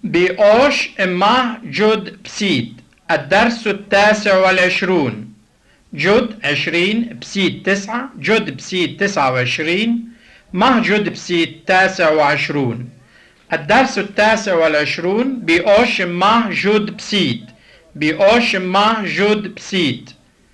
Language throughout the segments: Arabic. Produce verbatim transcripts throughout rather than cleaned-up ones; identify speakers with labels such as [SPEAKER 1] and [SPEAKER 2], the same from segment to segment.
[SPEAKER 1] بأوش إما جد بسيد. الدرس التاسع والعشرون. جد عشرين بسيد تسعة، جد بسيد تسعة وعشرين، مه جد بسيد تاسع وعشرون. الدرس التاسع والعشرون بأوش إما جد بسيد، بأوش إما جد بسيد.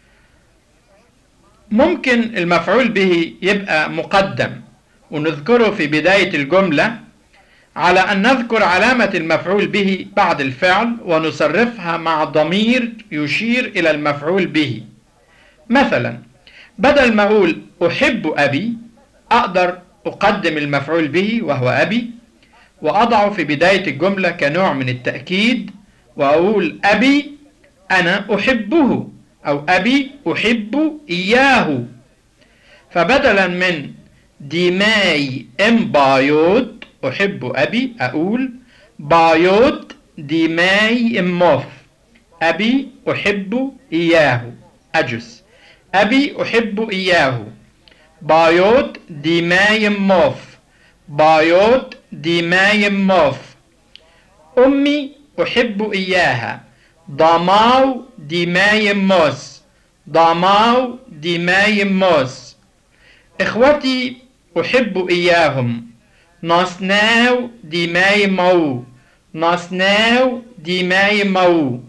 [SPEAKER 1] ممكن المفعول به يبقى مقدم ونذكره في بداية الجملة، على أن نذكر علامة المفعول به بعد الفعل ونصرفها مع ضمير يشير إلى المفعول به. مثلا بدل ما أقول أحب أبي، أقدر أقدم المفعول به وهو أبي وأضعه في بداية الجملة كنوع من التأكيد، وأقول أبي أنا أحبه، أو أبي أحب إياه. فبدلا من ديماي إم بايود أحب أبي، أقول بايود ديماي إموف، أبي أحب إياه. أجس أبي أحب إياه. بايود ديماي إموف، بايود ديماي إموف. أمي أحب إياها، ضماو ديماي إموس، ضماو ديماي إموس. إخوتي أحب إياهم، نصناو ديماي مو، نصناو ديماي مو.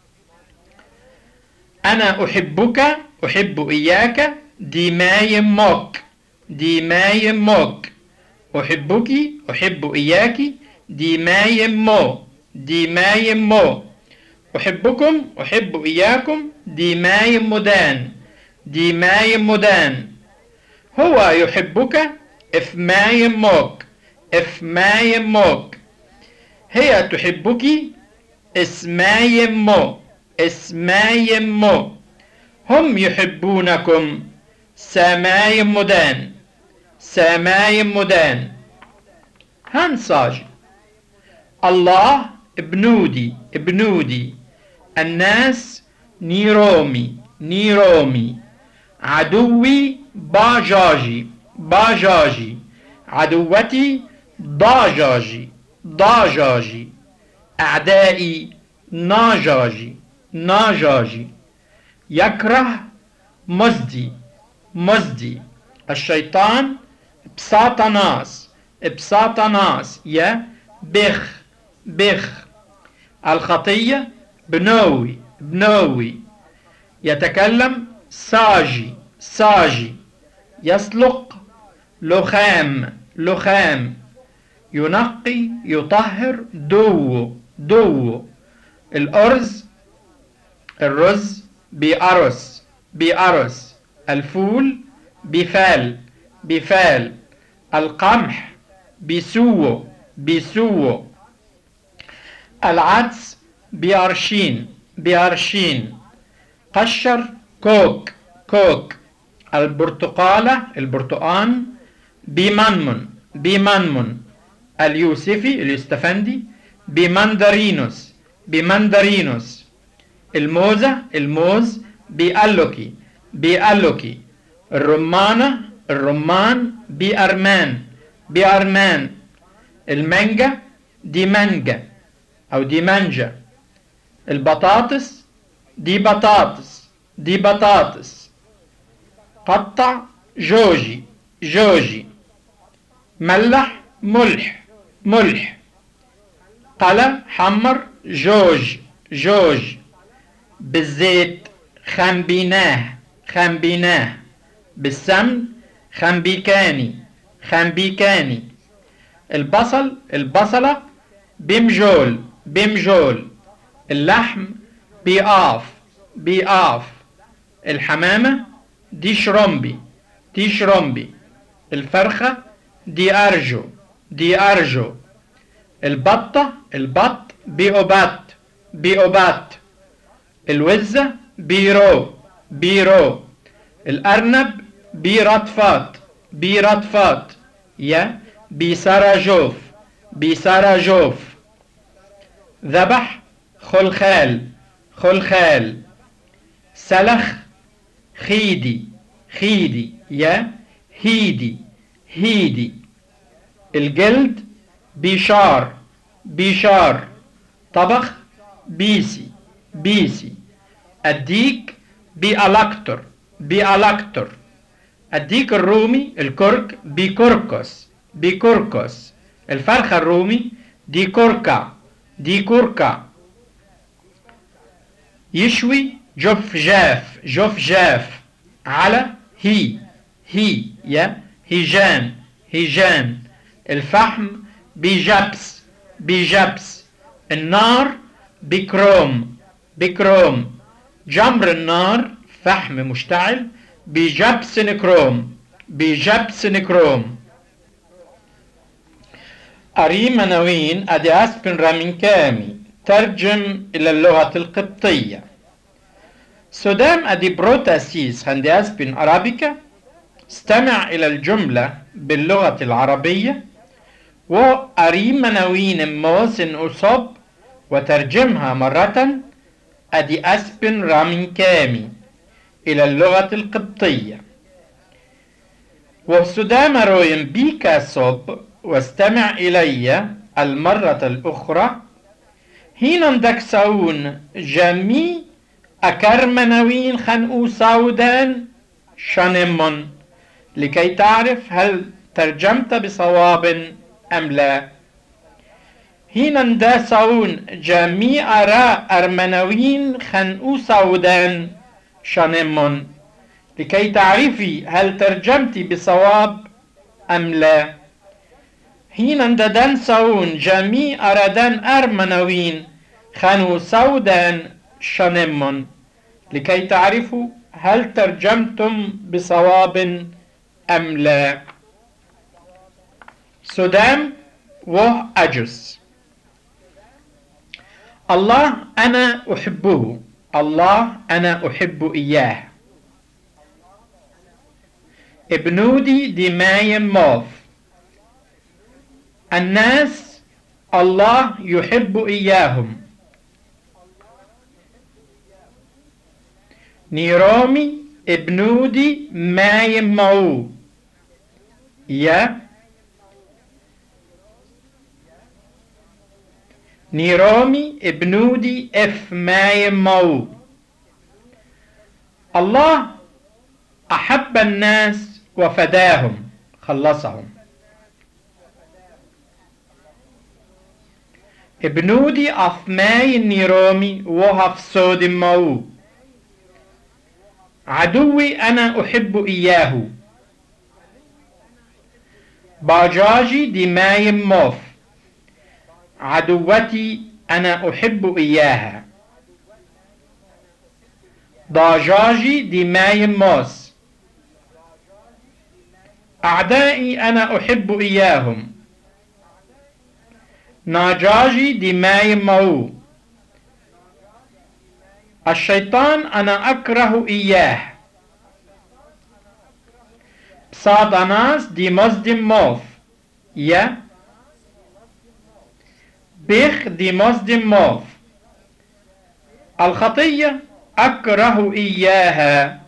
[SPEAKER 1] أنا أحبك، أحب إياك، ديماي موك، ديماي موك. أحبك، أحب إياك، ديماي مو، ديماي مو. أحبكم، أحب إياكم، ديماي مدان، ديماي مدان. هو يحبك، إفماي موك، إفماي موك. هي تحبك، اسماي مو، اسماي مو. هم يحبونكم، سماي مدان، سماي مدان. هنساج الله ابنودي، ابنودي. الناس نيرومي، نيرومي. عدوي باجاجي، باجاجي. عدوتي ضاجاجي، ضاجاجي. أعدائي ناجاجي، ناجاجي. يكره مزدي، مزدي. الشيطان بساطناس، بساطناس. يا بخ، بخ. الخطية بنوي، بنوي. يتكلم ساجي، ساجي. يسلق لخام، لخام. ينقي، يطهر دو، دو. الأرز، الرز بأرس، بأرس. الفول بفال، بفال. القمح بسو، بسو. العدس بأرشين، بأرشين. قشر كوك، كوك. البرتقالة، البرتقان بمنمن، بمنمن. اليوسفي، اليستفندي بمندرينوس، بمندرينوس. الموزة، الموز بألوكي، بألوكي. الرمانة، الرمان بأرمان، بأرمان. المانجا دي مانجا أو دي مانجا. البطاطس دي بطاطس، دي بطاطس. قطع جوجي، جوجي. ملح، ملح، ملح. قلى، حمر، جوج، جوج. بالزيت خنبيناه، خنبيناه. بالسمن خنبيكاني، خنبيكاني. البصل، البصلة بمجول، بمجول. اللحم بيقاف، بيقاف. الحمامة دي شرمبي، دي شرمبي. الفرخة دي أرجو، دي أرجو. البطة، البط بيوبات، بيوبات. الوزة بيرو، بيرو. الأرنب بيرطفات، بيرطفات. يا بيساراجوف، بيساراجوف. ذبح خلخال، خلخال. سلخ خيدي، خيدي. يا هيدي، هيدي. الجلد بشار، بيشار. طبخ بيسي بيسي. الديك بيألكتر بيألكتر. الديك الرومي الكرك بيكركس بيكركس. الفرخة الرومي دي كركع دي كركع. يشوي جف جاف جف جاف. على هي هي يا هيجان هيجان. الفحم بيجبس بيجبس. النار بكروم بكروم. جمر النار فحم مشتعل بجبس نكروم بجبس نكروم. أري منوين أدي أسبن رامين كامي ترجم إلى اللغة القبطية. سودام أدي بروتاسيس هندي أسبن أرابيكا. استمع إلى الجملة باللغة العربية وأري منوين موسن أصب وترجمها مرة أدي أسبن رامين كامي إلى اللغة القبطية. وسدام روين بيكا صب واستمع إلي المرة الأخرى. هنا دكسون جميع أكرمنوين خنقو سودان شنمون لكي تعرف هل ترجمت بصواب أم لا. هنا داسون جميع أراء أرمنوين خنقو سودان شنمون لكي تعرفي هل ترجمت بصواب أم لا. هنا ددن سون جميع أردن أرمنوين خنو سودان شنمون لكي تعرفوا هل ترجمتم بصواب أم لا. سودام وأجس. الله أنا أحبه. الله أنا أحب إياه. ابنودي دماي موف. الناس الله يحب إياهم. نيرومي ابنودي ماي معو. يا نيرومي ابنودي اف ماي معو. الله أحب الناس وفداهم خلصهم. ابنودي أفماي النيرومي وهف صود معو. عدوي أنا أحب إياه. باجاجي دماي موف. عدوتي أنا أحب إياها. ضاجاجي دماي موس. أعدائي أنا أحب إياهم. ناجاجي دماي معو. الشيطان أنا أكره إياه. بصادناس دي مزد موف. يا بيخ دي مزد موف. الخطية أكره إياها.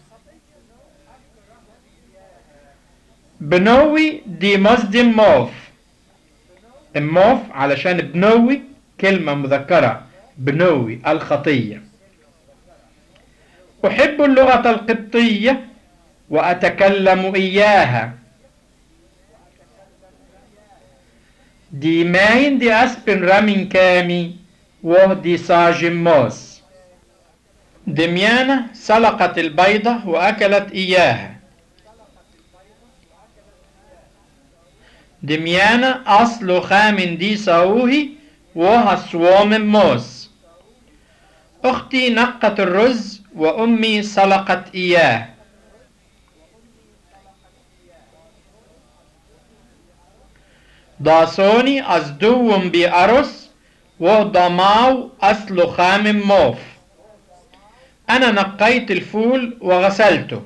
[SPEAKER 1] بنوي دي مزد موف. الموف علشان بنوي كلمة مذكرة بنوي الخطية. أحب اللغة القبطية وأتكلم إياها. دي ماين دي أسبن رامين كامي وهدي ساجم موس. دميانة سلقت البيضة وأكلت إياها. دميانة أصل خامن دي ساوهي وها صوام موس. أختي نقت الرز وأمي سلقت إياه. داسوني أزدوم بأرس وضماو أصل خام موف. أنا نقيت الفول وغسلته.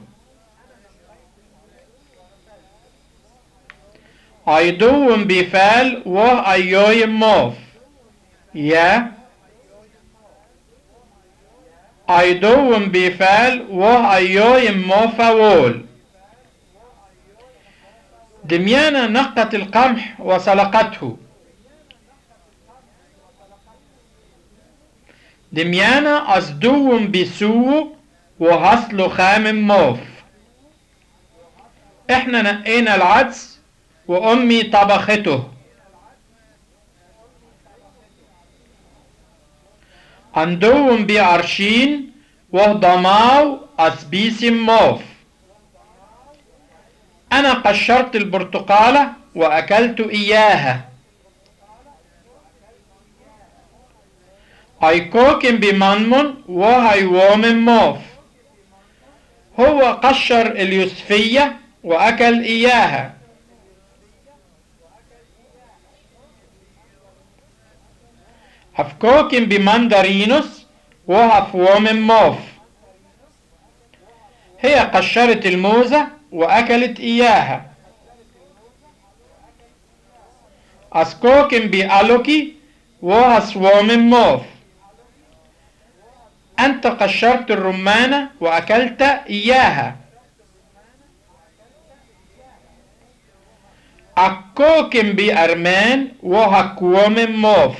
[SPEAKER 1] أيدوم بفال وأيوي موف. يا أيدوم بفال وأيوي موفاول. دميانة نقت القمح وسلقته. دميانا أصدوم بسو وهصلو خامم موف. احنا نقينا العدس وأمي طبخته. أندوم بعرشين وهضماو أسبيسم موف. أنا قشرت البرتقالة وأكلت إياها. أيكوكم بمنمن وهيوم موف. هو قشر اليوسفية وأكل إياها. أفكوكم بمندرينوس وهفوم موف. هي قشرت الموزة وأكلت إياها. أسكوكم بألوكي وهسوم موف. أنت قشرت الرمانة وأكلت إياها. أكوكم بأرمان وهكوم موف.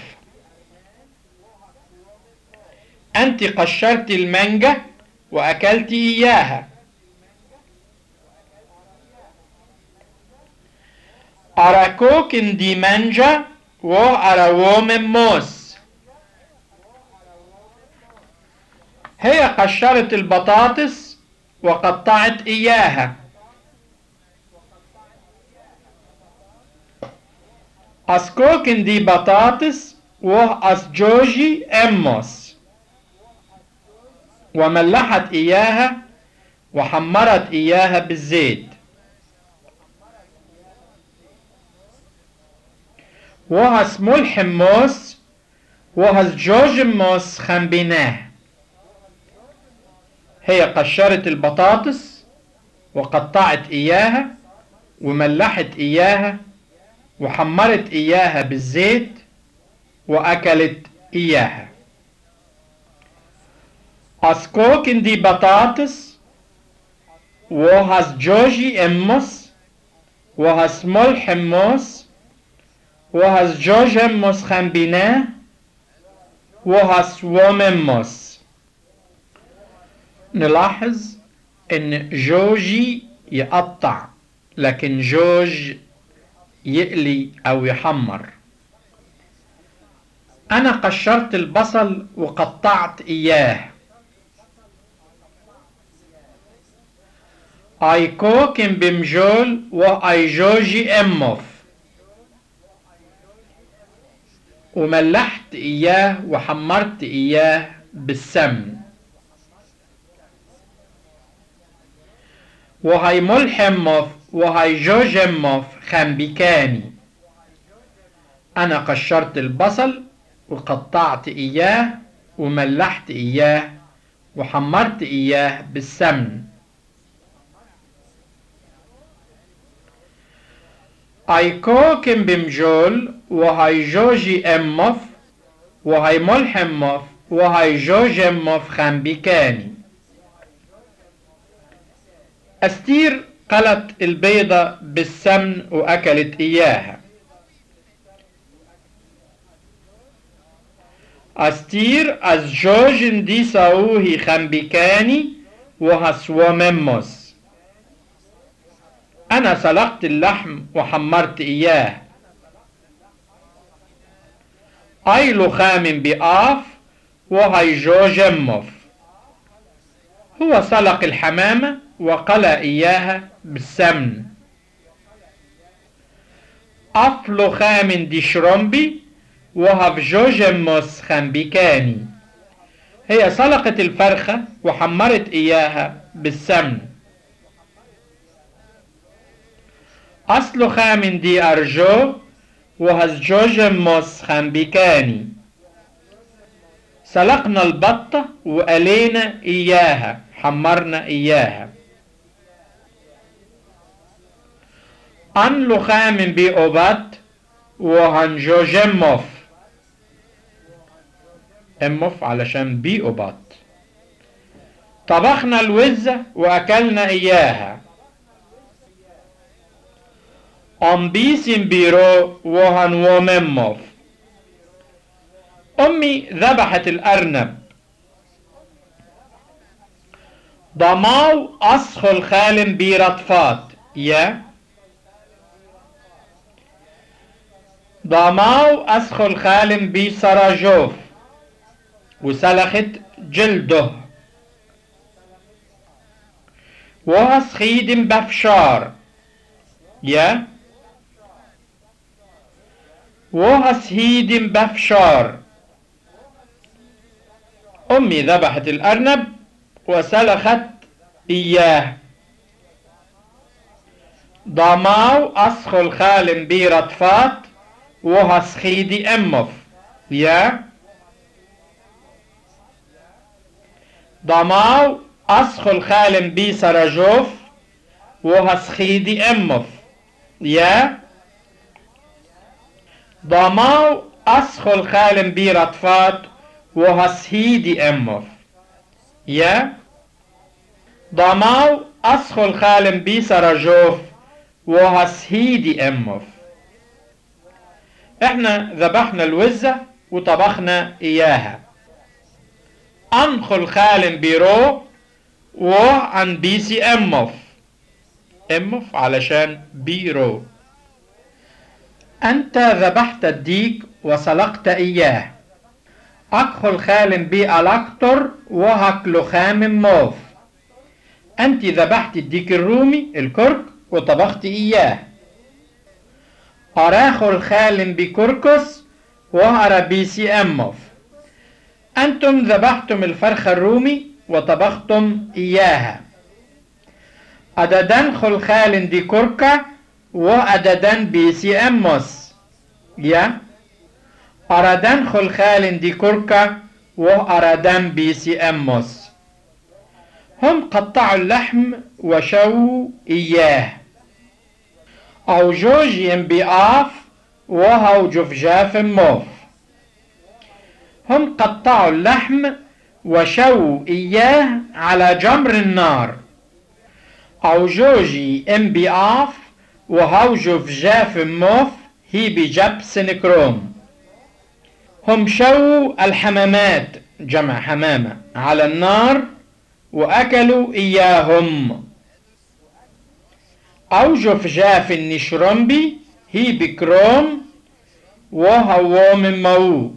[SPEAKER 1] أنت قشرت المانجا وأكلت إياها. أراكوكن دي مانجا وأراوم موس. هي قشرت البطاطس وقطعت إياها. أسكوكن دي بطاطس وأسجوجي أموس. وملحت إياها وحمرت إياها بالزيت. وهس ملحم موس وهس جوج موس خنبيناه. هي قشرت البطاطس وقطعت إياها وملحت إياها وحمرت إياها بالزيت وأكلت إياها. أسكوكن دي بطاطس وهس جوجي أموس وهس ملحم موس وهس جوج أموس خنبيناه وهس ومموس. نلاحظ ان جوجي يقطع لكن جوج يقلي او يحمر. انا قشرت البصل وقطعت اياه. اي كوكن بمجول واي جوجي اموف. وملحت اياه وحمرت اياه بالسمن. وهي ملحموف وهي جوجموف خنبيكاني. أنا قشرت البصل وقطعت إياه وملحت إياه وحمرت إياه بالسمن. أيكوكن بمجول وهي جوجي أموف وهي ملحموف وهي جوجموف خنبيكاني. أستير قلت البيضة بالسمن وأكلت إياها. أستير از جوجن دي ساوهي خنبيكاني وهسومموس. أنا سلقت اللحم وحمرت إياه. أيلو خامن بآف وهي جوجموف. هو سلق الحمامة وقلى إياها بالسمن. أفلو خامن دي شرمبي وهف جوجموس خنبيكاني. هي سلقت الفرخة وحمرت إياها بالسمن. أصل خامن دي أرجو وهز جوجموس خنبيكاني. سلقنا البطة وقلينا إياها حمرنا إياها. أنلو خامن بي أوبات وهنجوجموف. اموف علشان بي أوبات. طبخنا الوزة وأكلنا إياها. أمبيسم بيرو وهنومموف. أمي ذبحت الأرنب ضماو أسخل خالم برطفات يا ضماو أسخل خالم بسراجوف وسلخت جلده وهسخيد بفشار يا وهسهيد بفشار. أمي ذبحت الأرنب وسلخت إياه. ضماو أسخل خالم برطفات وهسخيد أمف يا ضماو أسخل خالم بسراجوف وهسخيد أمف يا ضماو أسخل خالم برطفات وهسهيد أمف يا ضماو أسخل خالم بسراجوف وهسهيد أمف. احنا ذبحنا الوزة وطبخنا إياها. أنخل خالم بيرو وعن بيسي أمف أمف علشان بيرو. أنت ذبحت الديك وسلقت إياه. أكخل خالم بي ألاكتر وهكلو خام موف. أنت ذبحت الديك الرومي الكرك وطبخت إياه. أراخل خالم بكركس وهربيسي أمف. أنتم ذبحتم الفرخ الرومي وطبختم إياها. أددن خل خالن دي كركة وأددن بيسي أمس يا أردن خل خالن دي كركة وأردن بيسي أمس. هم قطعوا اللحم وشووا إياه. أو جوج ينبيقاف وهو جفجاف موف. هم قطعوا اللحم وشووا إياه على جمر النار. أو جوجي انبيقاف وهو جفجاف موف هي بجب سنكروم. هم شووا الحمامات جمع حمامة على النار وأكلوا إياهم. أو جفجاف النشرمبي هي بكروم وهو من مو.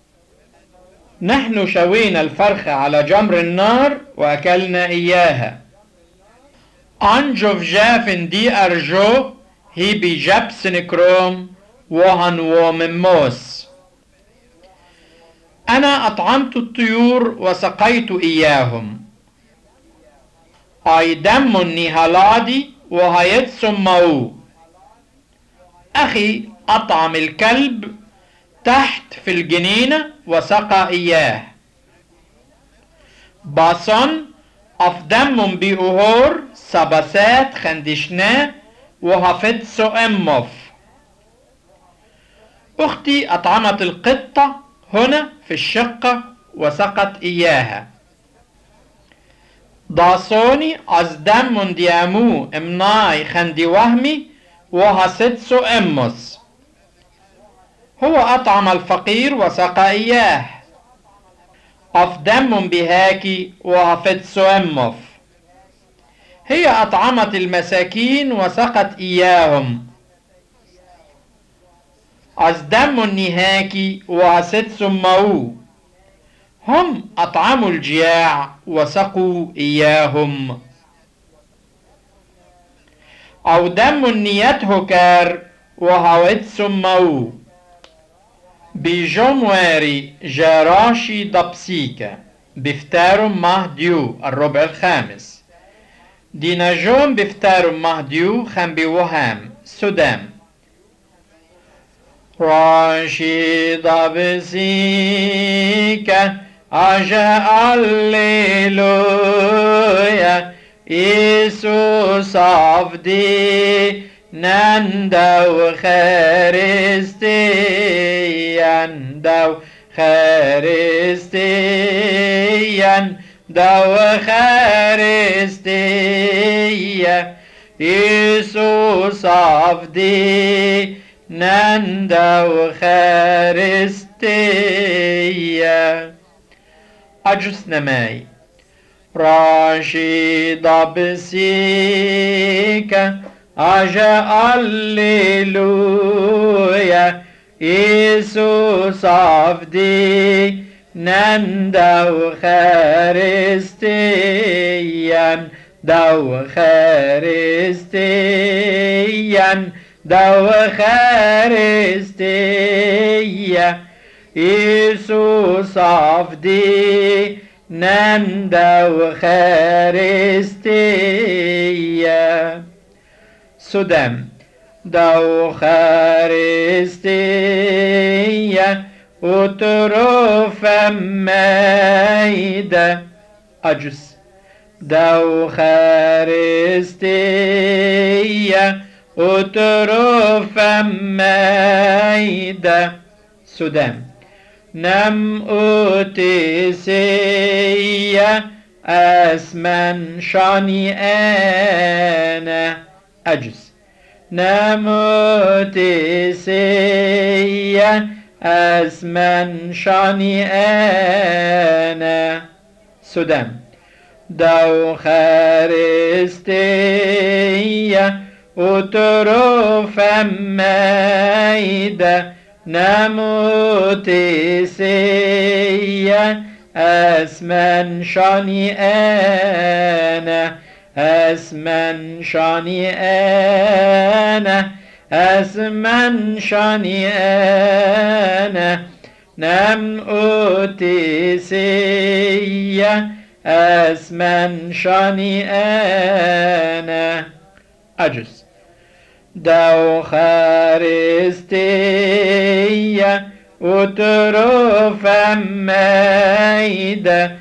[SPEAKER 1] نحن شوينا الفرخة على جمر النار وأكلنا إياها. أن جفجاف دي أرجو هي بجب سنكروم وهنو من موس. أنا أطعمت الطيور وسقيت إياهم. أي دم النهالادي وهيتسمو. أخي أطعم الكلب تحت في الجنينة وسقى إياه. باصن أفدم بأهور سبسات خندشنا وهفتسو أمف. أختي أطعمت القطة هنا في الشقة وسقت إياها. داصوني أزدم ديامو امناي خندي وهمي وهستسو أمس. هو أطعم الفقير وسقى إياه. أفدم بهاكي وهفتسو أمف. هي أطعمت المساكين وسقت إياهم. أزدم النهاكي وهستسو مو. هم أطعموا الجياع وسقوا إياهم. أو دم نيته كار وهوت سمو. بجمواري جراشي دبسيكا بفتار مهديو الربع الخامس. ديناجون بفتار مهديو خم بوهام سودام. راشي دبسيكا أجا الليلويا إيسوس عفدي نندو خارستيان دو خارستيان دو خارستيا إيسوس عفدي نندو خارستيا. أجس نماي راشد بسيك أجا الليلويا إيسوس عفدي نندو خارستيا دو خارستيا دو خارستيا إيسوس عفدي نندو خارستيا سدام دو خارستيا أطرف مايدة أجس دو خارستيا أطرف مايدة سدام نم أوتيسيا أسمن شاني أنا أجس نم أوتيسيا أسمن شاني أنا سدام دو خارستيا أطرف مايدة نموتيسيا أسمن شاني أنا أسمن شاني أنا أسمن شاني أنا نموتيسيا أسمن شاني أنا أجس دو خارستيا أطرف مايدة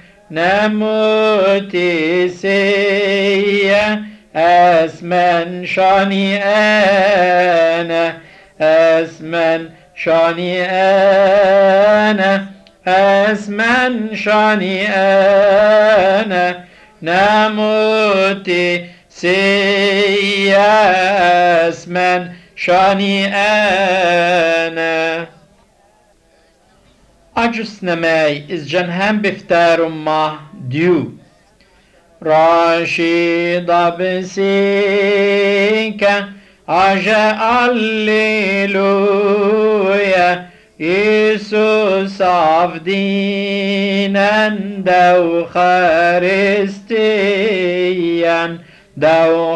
[SPEAKER 1] نموتيسيا أسمن شاني أنا أسمن شاني أنا أسمن شاني أنا نموتيسيا اسمن شاني أنا أجس نماي إز جنهم بفتار ما ديو راشد بسيك أجا الليلويا يسوس عفدينا دو خارستيا دو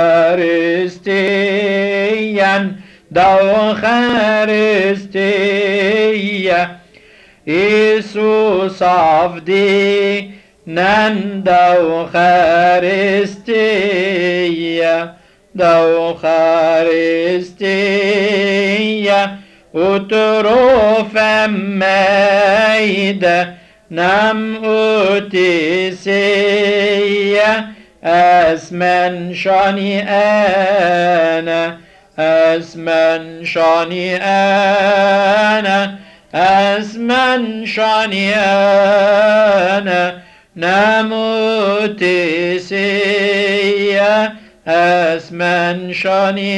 [SPEAKER 1] خارستيا دو خارستيا يسوس عفدي نندو خارستيا دو خارستيا أطرف مايدة نم أوتيسيا أسمن شاني أنا أسمن شاني أنا أسمن شاني أنا نموتيسيا أسمن شاني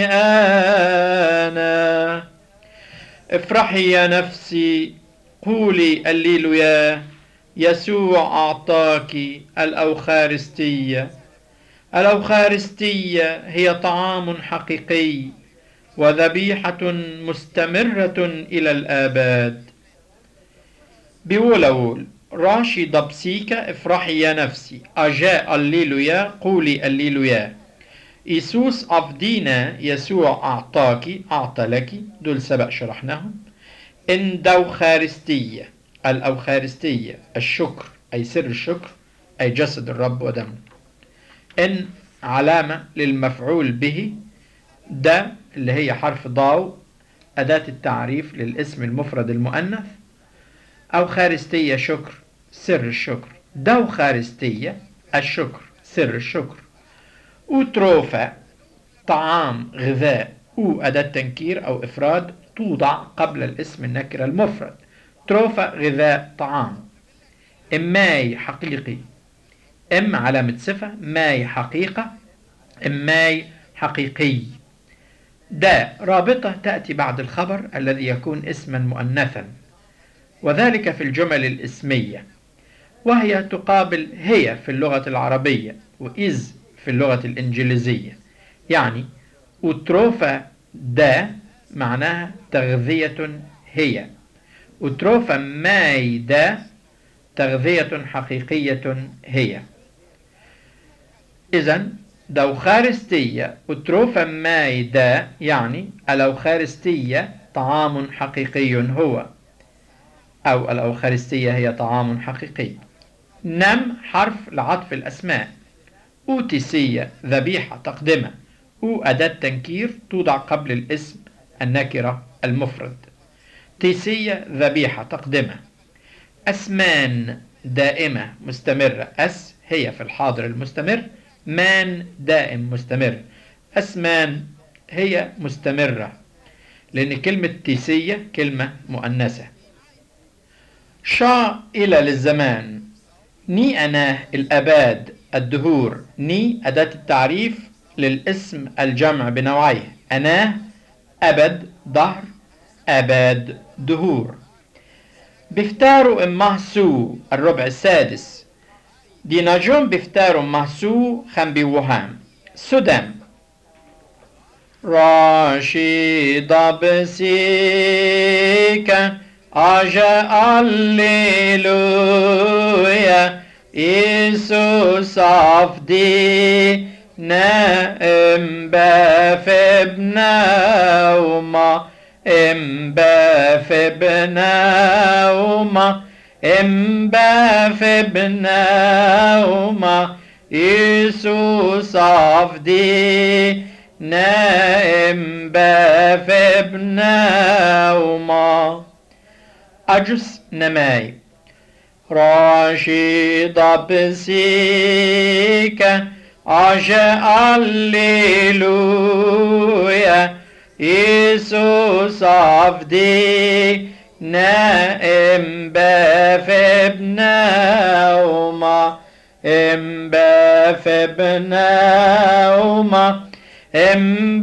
[SPEAKER 1] أنا افرحي يا نفسي قولي الليلويا يسوع أعطاك الأوخارستية. الأوخارستية هي طعام حقيقي وذبيحة مستمرة إلى الآباد. بيقول راشي ضبسيكا افرحي يا نفسي أجاء الليلويا قولي الليلويا. إيسوس أفدينا يسوع أعطاكي أعطى لك دول سبق شرحناهم. إن دوخارستية الأوخارستية الشكر أي سر الشكر أي جسد الرب ودمه. إن علامة للمفعول به ده اللي هي حرف ضاو أداة التعريف للاسم المفرد المؤنث. أوخارستية شكر سر الشكر. دوخارستية الشكر سر الشكر. وتروفا طعام غذاء و أداة تنكير أو إفراد توضع قبل الاسم النكرة المفرد. تروفا غذاء طعام. إماي حقيقي. إم علامة صفة ماي حقيقة إماي حقيقي. دا رابطة تأتي بعد الخبر الذي يكون اسما مؤنثا وذلك في الجمل الاسمية. وهي تقابل هي في اللغة العربية وإز في اللغة الإنجليزية. يعني أتروفا دا معناها تغذية هي، أتروفا ماي دا تغذية حقيقية هي. إذن دوخارستية أتروفا ماي دا يعني الأوخارستية طعام حقيقي هو، أو الأوخارستية هي طعام حقيقي. نم حرف لعطف الأسماء. أوتيسية ذبيحة تقدمة، أو أداة تنكير توضع قبل الاسم النكرة المفرد. تيسية ذبيحة تقدمة. أسمان دائمة مستمرة، أس هي في الحاضر المستمر، مان دائم مستمر، أسمان هي مستمرة لأن كلمة تيسية كلمة مؤنثة. شا إلى للزمان. ني أناه الأباد الدهور. ني أداة التعريف للاسم الجمع بنوعيه، أناه أبد دهر، أباد دهور. بفتارو إمه سو الربع السادس. دي نجوم بفتارو إمه سو خنبي وهام. سدام راشد بسيكا أجا الليلويا إيسوس أفدي نائم بافبنا وما إم بافبنا وما إم بافبنا وما إيسوس أفدي نائم بافبنا وما. أجس نماي راشد بسيكا أجا الليلويا إيسوس أفدي نائم بافبنا وما إم بافبنا وما إم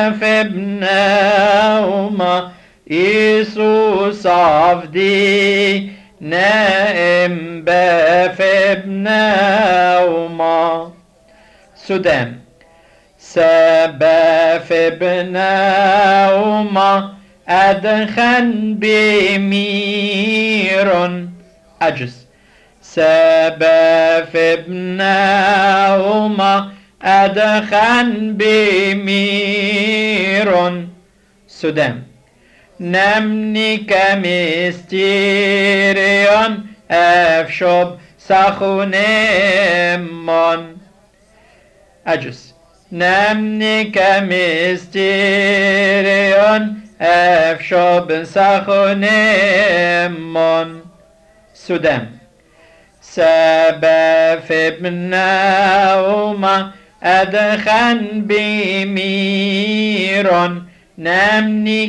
[SPEAKER 1] بافبنا وما إيسوس أفدي نائم بافبنا وما. سودان سبا فبنا وما أدخن بمير. أجس سبا فبنا وما أدخن بمير. سودان نمني كمستيريون أفشب سخونمون. أجس نمني كمستيريون أفشب سخونمون. سودان سبا فبنا وما أدخن بمير. نمني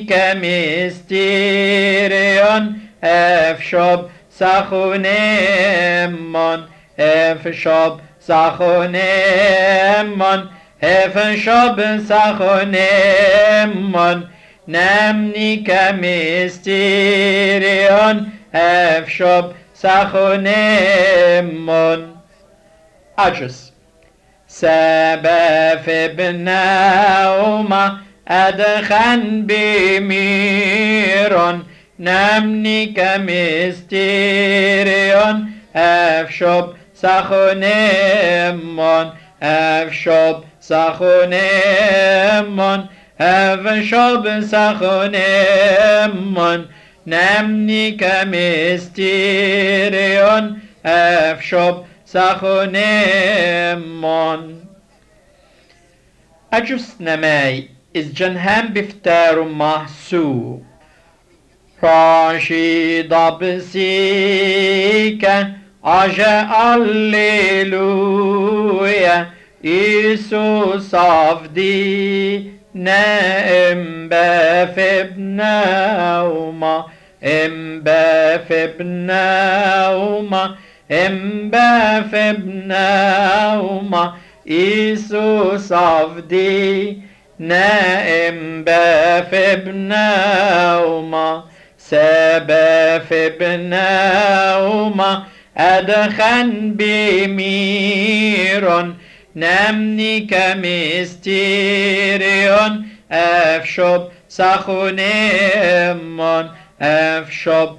[SPEAKER 1] كمستيريون أفشب سخونمون. أفشب سخونمون أفشب سخونمون. نمني كمستيريون أفشب سخونمون. أجس سبا فبنا وما أدخن بمير. نمني كمستيريون أفشب سخونمون أفشب سخونمون أفشب سخونمون. نمني كمستيريون أفشب سخونمون. أجس نماي إز جنهم بفتار محسو. راشد بسيكا أجا الليلويا إيسوس أفدي نائم بافبنا وما إم بافبنا وما إم بافبنا وما إيسوس أفدي نائم بافبنا وما سبا فبنا وما أدخن بميرون نمني كمستيريون أفشب سخونيمون أفشب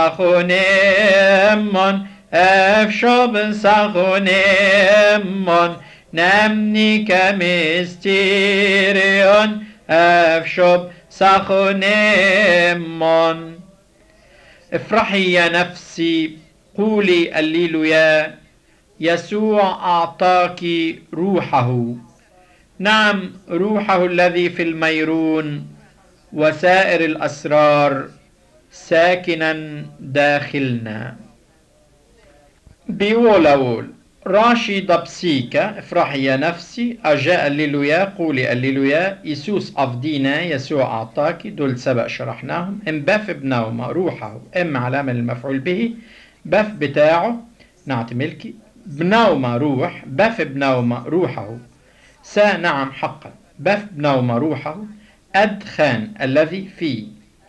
[SPEAKER 1] سخونيمون أفشب سخونيمون نمني كمستيريون أفشب سخونيمون. افرحي يا نفسي قولي الليلويا، يسوع أعطاك روحه، نعم روحه الذي في الميرون وسائر الأسرار ساكنا داخلنا. بيولاول راشي دبسيكا افرحي يا نفسي، أجاء الليلويا قولي الليلويا، يسوس أفدينا يسوع أعطاك، دول سبق شرحناهم. ام بف بنوما روحه، ام علامة المفعول به، بف بتاعه نعت ملكي، بنوما روح، بف بنوما روحه، سا نعم حقا، بف بنوما روحه، أدخان الذي فيه،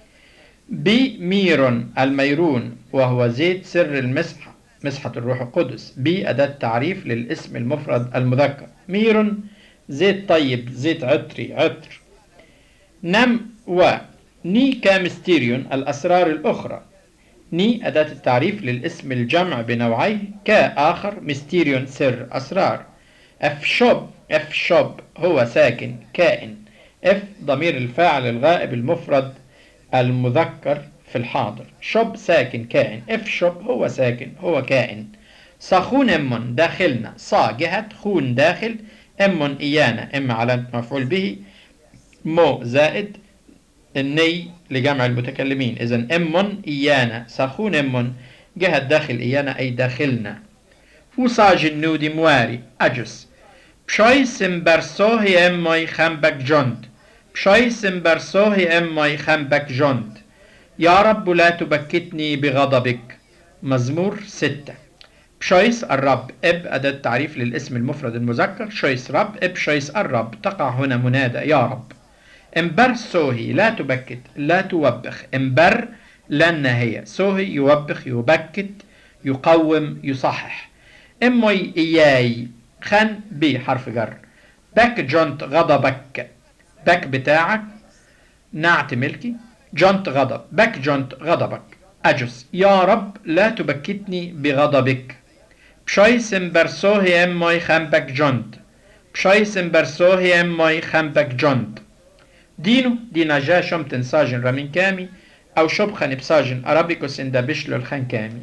[SPEAKER 1] بميرون الميرون وهو زيت سر المسحة، مسحة الروح القدس، بي أداة تعريف للاسم المفرد المذكر، ميرون زيت طيب، زيت عطري عطر، نم و ني كامستيريون الأسرار الأخرى، ني أداة التعريف للاسم الجمع بنوعيه، كآخر مستيريون سر أسرار، أفشب أفشب هو ساكن كائن، اف ضمير الفاعل الغائب المفرد المذكر في الحاضر، شب ساكن كائن، اف شب هو ساكن هو كائن، صخون امون داخلنا، صا جهة، خون داخل، امون ايانا، ام علامة مفعول به، مو زائد الني لجمع المتكلمين، اذن امون ايانا، صخون امون جهة داخل ايانا اي داخلنا. وصا جنودي مواري اجس بشوي سمبرسوهي اموي خمبك جند، بشوي سمبرسوهي اموي خمبك جند، يا رب لا تبكتني بغضبك. مزمور ستة. بشويس الرب، اب أداة تعريف للاسم المفرد المذكر، شويس رب، اب شويس الرب، تقع هنا منادى يا رب. امبر سوهي لا تبكت لا توبخ، امبر لن هي، سوهي يوبخ يبكت يقوم يصحح. اموي اياي خن بي حرف جر، بك جنت غضبك، بك بتاعك نعت ملكي، جنت غضب، بك جنت غضبك، أجس يا رب لا تبكتني بغضبك. بشايسم برسوهي اموي خمبك جنت، بشايسم برسوهي اموي خمبك جنت. دينو دينا جا شمتن ساجن رامين كامي أو شبخن بساجن أرابيكوس إندا بشلو الخان كامي.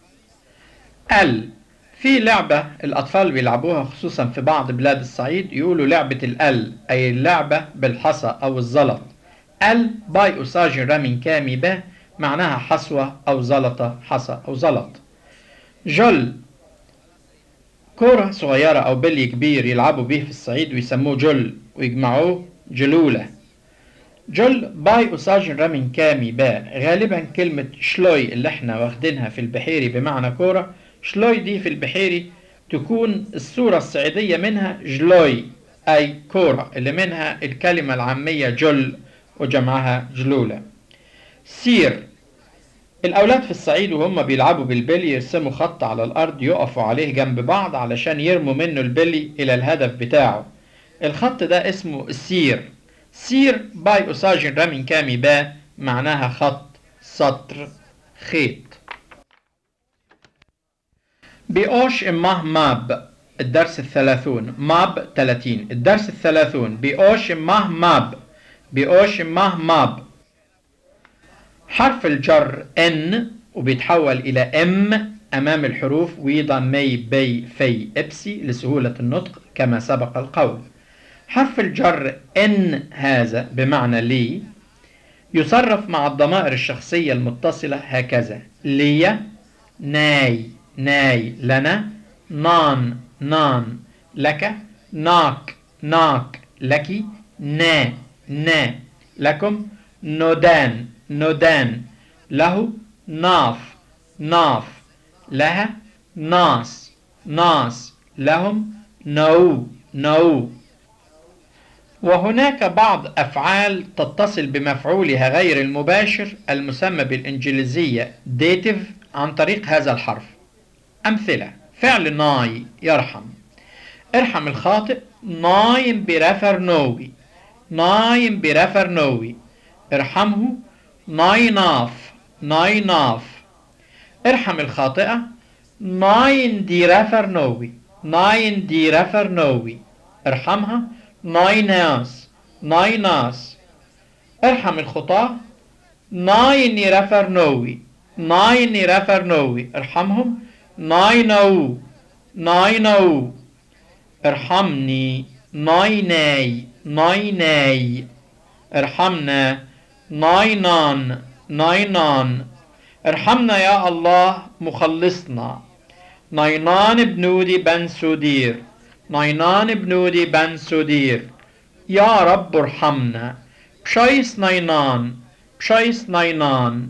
[SPEAKER 1] ال في لعبة الأطفال بيلعبوها خصوصا في بعض بلاد الصعيد، يقولوا لعبة الأل، أي اللعبة بالحصى أو الزلط. ال باي أساجن رامين كامي به معناها حصوة أو زلطة، حصى أو زلط. جل كرة صغيرة أو بلي كبير يلعبوا به في الصعيد ويسموه جل ويجمعوه جلولة. جل باي أساجن رامين كامي با، غالبا كلمة شلوي اللي احنا واخدينها في البحيري بمعنى كورة، شلوي دي في البحيري تكون الصورة الصعيدية منها جلوي أي كورة، اللي منها الكلمة العامية جل وجمعها جلولة. سير الأولاد في الصعيد وهم بيلعبوا بالبلي يرسموا خط على الأرض يقفوا عليه جنب بعض علشان يرموا منه البلي إلى الهدف بتاعه. الخط ده اسمه السير. سير باي أساجن رامين كامي با معناها خط، سطر، خيط. بيوش إماه ماب الدرس الثلاثون، ماب ثلاثين، الدرس الثلاثون. بيوش إماه ماب، بيوش إماه ماب. حرف الجر ان وبيتحول إلى ام أمام الحروف ويضا مي بي في إبسي لسهولة النطق كما سبق القول. حرف الجر ان هذا بمعنى لي يصرف مع الضمائر الشخصية المتصلة هكذا: لي، ناي، ناي، لنا، نان، نان، لك، ناك، ناك، لك، نا، نا، لكم، نودان، نودان، له، ناف، ناف، لها، ناس، ناس، لهم، نو، نو. وهناك بعض أفعال تتصل بمفعولها غير المباشر المسمى بالإنجليزية dative عن طريق هذا الحرف. أمثلة: فعل ناي يرحم، ارحم الخاطئ نايم برفر نوي، نايم برفر نوي، ارحمه ناي ناف، ناي ناف. ارحم الخاطئة ناين دي رفر نوي، ناين دي رفر نوي، ارحمها ناي ناس، ناي ناس. ارحم الخطاة ناين رفر نوي، ناين رفر نوي، ارحمهم ناي نو، ناي نو. ارحمني ناي ناي، ناي ناي. ارحمنا ناي نان، ناي نان. ارحمنا يا الله مخلصنا، ناينان بنودي بن سودير، ناينان بنودي بن سودير. يا رب ارحمنا، بشيس ناينان، بشيس ناينان.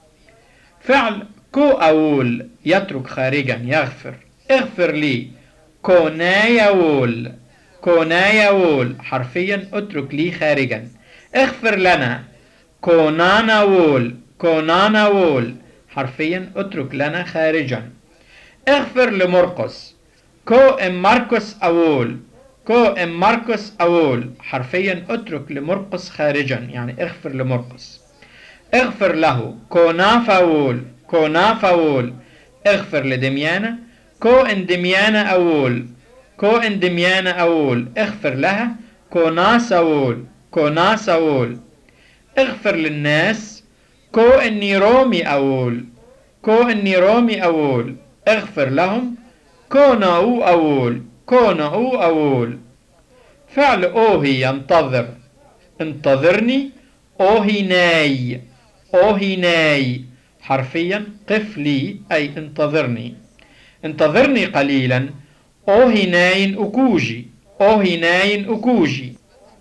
[SPEAKER 1] فعل كو أول يترك خارجا يغفر، اغفر لي كونا يول، كونا يول، حرفيا اترك لي خارجا. اغفر لنا كونانا وول، كونانا وول، حرفيا اترك لنا خارجا. اغفر لمرقس كو ام ماركوس أول، كو ام ماركوس أول، حرفيا اترك لمرقس خارجا، يعني اغفر لمرقس. اغفر له كونا فاول، كونا فاول، اغفر لدميانة كو ان دميانة أول، كو ان دميانة أول، اغفر لها كونا ساول، كونا ساول. اغفر للناس كو اني رومي أول، كو اني رومي أول، اغفر لهم كونا او أول، كونا او أول. فعل اوهي ينتظر، انتظرني اوهي ناي، اوهي ناي، حرفيا قف لي أي انتظرني. انتظرني قليلا اوهي ناين أكوجي، اوهي ناين أكوجي.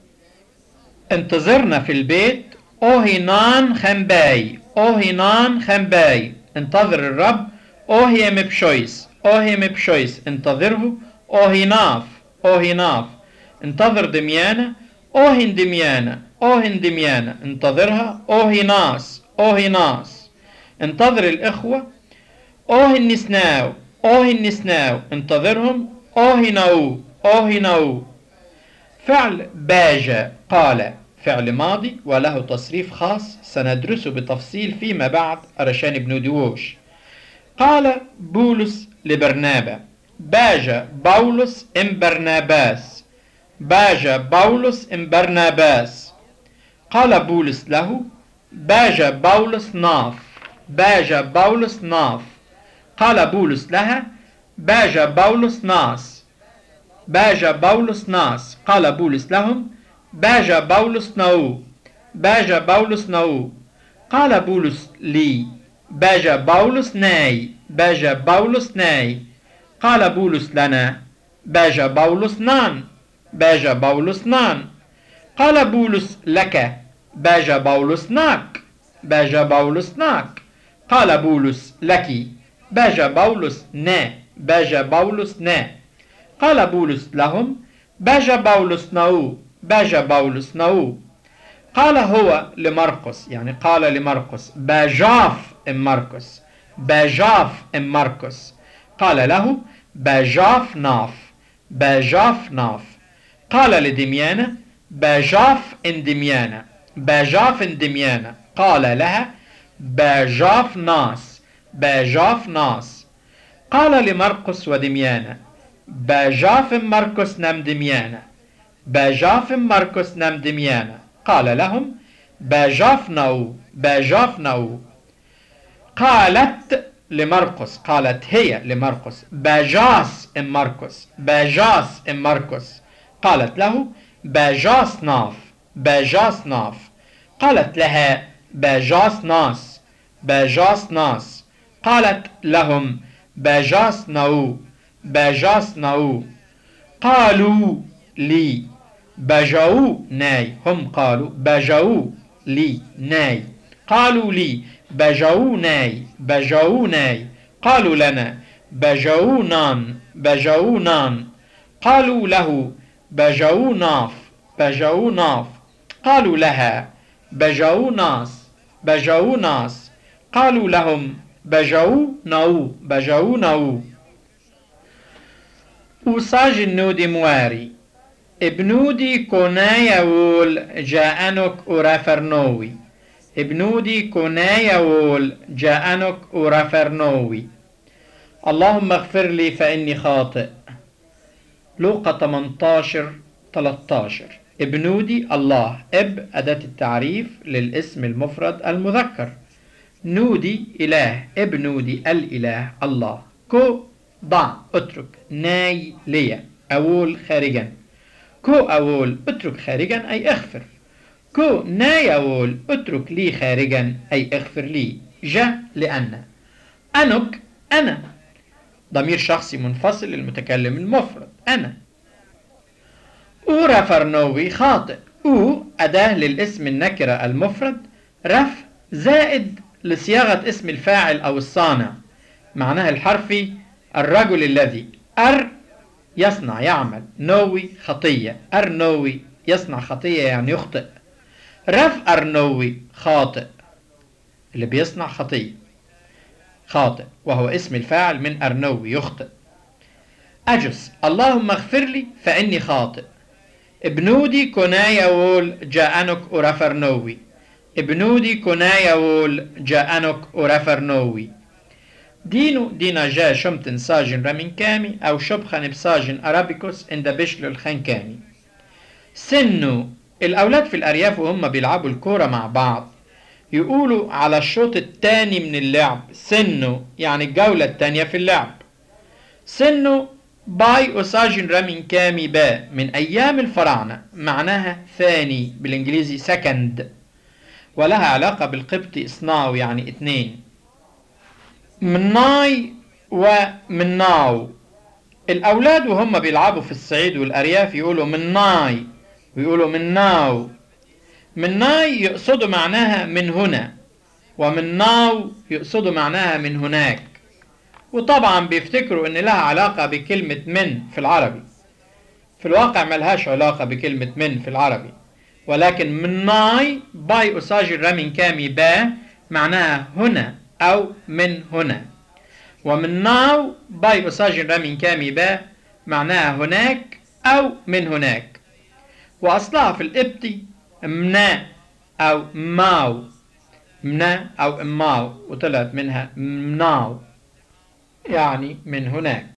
[SPEAKER 1] انتظرنا في البيت اوهي نان خنباي، اوهي نان خنباي. انتظر الرب اوهي مبشويس، اوهي مبشويس، انتظره اوهي ناف، اوهي ناف. انتظر دميانة اوهي دميانة، اوهي دميانة، انتظرها اوهي ناس، اوهي ناس. انتظر الإخوة اوهي النسناو، اوهي النسناو، انتظرهم اوهي نو، اوهي نو. فعل باجا قال فعل ماضي وله تصريف خاص سندرسه بتفصيل فيما بعد علشان ابن ديوش. قال بولس لبرنابا، باجا بولس ام برناباس، باجا بولس ام برناباس. قال بولس له باجا بولس ناف، باجا بولس ناف. قال بولس لها باجا بولس ناس، باجا بولس ناس. قال بولس لهم باجا بولس نو، باجا بولس نو. قال بولس لي باجا بولس ناي، باجا بولس ناي. قال بولس لنا باجا بولس نان، باجا بولس نان. قال بولس لك باجا بولس ناك، باجا بولس ناك. قال بولس لك باجا بولس نا، باجا بولس نا. قال بولس لهم باجا بولس نو، باجا بولس نو. قال هو لمرقس، يعني قال لمرقس باجاف ام مرقس، باجاف ام مرقس. قال له باجاف ناف، باجاف ناف. قال لدميانة باجاف ان دميانة، باجاف ان دميانة. قال لها باجاف ناس، باجاف ناس. قال لمرقس ودميانة باجاف مرقس نم دميانة، باجاف مرقس نم دميانة. قال لهم باجاف نو، باجاف نو. قالت لمرقس، قالت هي لمرقس باجاس ام مرقس، باجاس ام مرقس. قالت له باجاس ناف، باجاس ناف. قالت لها باجاس ناس، باجاس ناس. قالت لهم باجاس نو، باجاس نو. قالوا لي بجاو ناي، هم قالوا بجاو لي ناي، قالوا لي بجاو ناي، بجاو ناي. قالوا لنا بجاو نان، بجاو نان. قالوا له بجاو ناف، بجاو ناف. قالوا لها بجاو ناس، بجاو ناس. قالوا لهم بجاو نو، بجاو نو. وساجن نودي مواري ابنودي كونايا وول جاءنك ورافرنوي ابنودي كونايا وول جاءنك ورافرنوي. اللهم اغفر لي فإني خاطئ. لوقا ثمانية عشر ثلاثة عشر. ابنودي الله، اب أداة التعريف للاسم المفرد المذكر، نودي إله، ابنودي الإله الله. كو ضع اترك، ناي ليا، أول خارجا. كو أول اترك خارجا أي اغفر. كو ناي أول اترك لي خارجا أي اغفر لي. جا لأن. أنك أنا، ضمير شخصي منفصل للمتكلم المفرد أنا. أو رافرنوي خاطئ. أو أداة للاسم النكرة المفرد، رف زائد لصياغة اسم الفاعل أو الصانع، معناها الحرفي الرجل الذي. أر يصنع يعمل، نوي خطية، أرنوي يصنع خطية يعني يخطئ. رف أرنوي خاطئ، اللي بيصنع خطية خاطئ، وهو اسم الفاعل من أرنوي يخطئ. أجس اللهم اغفر لي فإني خاطئ. ابنودي كونايا وول جاءنك ورافرنوي ابنودي كونايا وول جاءنك ورافرنوي. دينو دينا جا شمتن ساجن رامينكامي أو شبخن بساجن أرابيكوس إن بشل الخنكامي. سنو الأولاد في الأرياف وهم بيلعبوا الكورة مع بعض يقولوا على الشوط الثاني من اللعب سنو، يعني الجولة الثانية في اللعب. سنو باي أساجن رامينكامي با من أيام الفراعنة، معناها ثاني بالإنجليزي second، ولها علاقة بالقبطي اصنعوا يعني اثنين. مناي ومناو الأولاد وهم بيلعبوا في الصعيد والأرياف يقولوا مناي ويقولوا مناو. مناي يقصدوا معناها من هنا، ومناو يقصدوا معناها من هناك. وطبعا بيفتكروا ان لها علاقة بكلمة من في العربي، في الواقع ملهاش علاقة بكلمة من في العربي، ولكن مناي باي أساجر رامين كامي با معناها هنا أو من هنا، ومناو باي أساجر رامين كامي با معناها هناك أو من هناك. وأصلها في القبطي منا أو ماو، منا أو ماو، وطلعت منها مناو يعني من هناك.